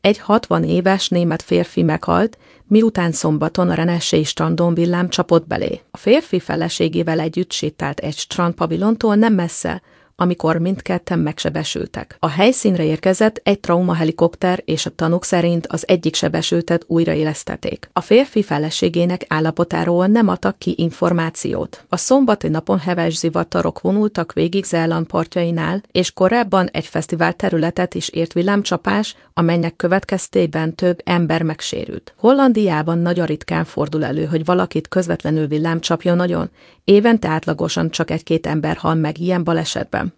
Egy 60 éves német férfi meghalt, miután szombaton a Renessé strandon villám csapott belé. A férfi feleségével együtt sétált egy strandpavilontól nem messze, amikor mindketten megsebesültek. A helyszínre érkezett egy traumahelikopter, és a tanúk szerint az egyik sebesültet újraélesztették. A férfi feleségének állapotáról nem adtak ki információt. A szombati napon heves zivatarok vonultak végig Zéland partjainál, és korábban egy fesztivál területet is ért villámcsapás, amelynek következtében több ember megsérült. Hollandiában nagyon ritkán fordul elő, hogy valakit közvetlenül villám csapjon nagyon. Évente átlagosan csak 1-2 ember hal meg ilyen balesetben.